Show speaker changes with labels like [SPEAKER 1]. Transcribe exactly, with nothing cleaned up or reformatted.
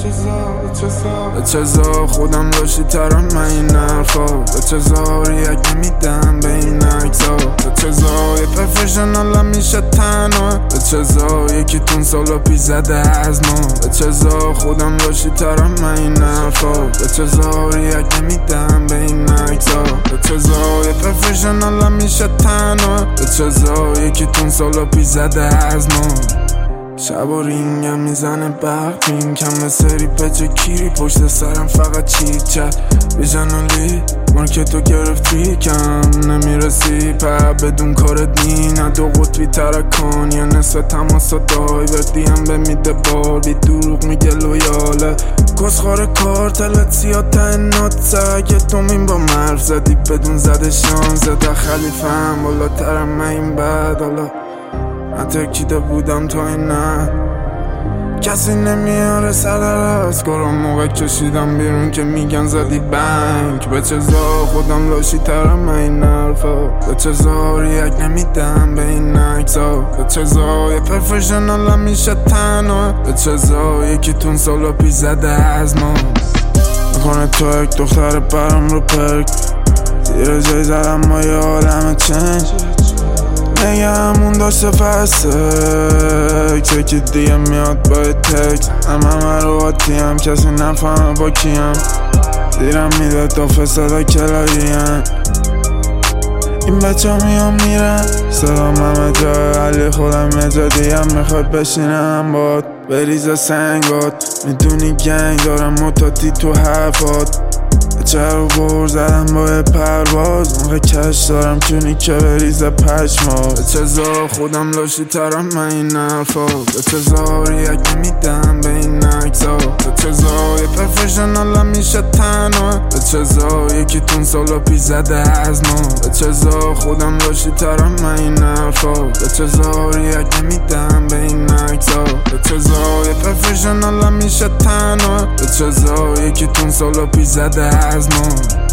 [SPEAKER 1] به چزا خودم لاشی ترم من این حرفا، به چزا ریاک نمیدم به این عکسا، به چزا یه پروفشنال میشه تنها، به چزا یکی تون سالا پیش زده از ما، به چزا خودم لاشی ترم من این حرفا، به چزا ریاک نمیدم به این عکسا، به چزا یه پروفشنال میشه تنها، به چزا یکی تون سالا پیش زده از ما. شب و رینگم میزنه برق پین کم به سری پچه کیری پشت سرم فقط چیت چت بیجنالی مارکتو گرفتی کم نمیرسی پر بدون کارت نی نه دو قطبی ترکان یا نصف تماس دای بردیم به میده بار بی دروغ میگه لویاله کسخار کارتلت سیاد تنات سگه دومین با مرف زدی بدون زده شان زده خلیفم بالاترم من این بد حالا نترکیده بودم تا این نه کسی نمیاره سر راست کارم موقع کشیدم بیرون که میگن زدی بنک به چزا خودم لاشی ترم من این حرفا به چزا ریاک نمیدم به این عکسا به چزا یه پروفشنال میشه تنها به چزا یکی تون سالا پیش زده از ما میکنه توک دختر برم رو پرک زیر جای زدم ما یه عالم چنج نگه همون داشته فسته چکی دیگه میاد با تکس هم همه رو آتیم کسی نفهمه با کیم زیرم میده تا فساده کلاهیم این بچه ها میان میرن صدام همه جای علی خودم یه جا دیگه میخواد بشینم باد بریز سنگات میدونی گنگ دارم متاتی تو حرفات چه رو بور زدم با پرواز موقع کش دارم چونی که بریزه پشما به چزا خودم لاشی ترم من این حرفا به چزا ریاک نمیدم به این عکسا به چزا یه پروفشنال میشه تنها به چزا یکی تون سالا پیش زده از ما به چزا خودم لاشی ترم من این حرفا به چزا ریاک نمیدم به این عکسا به چزا یه پروفشنال میشه تنها به چزا یکی تون سالا پیش زده از ما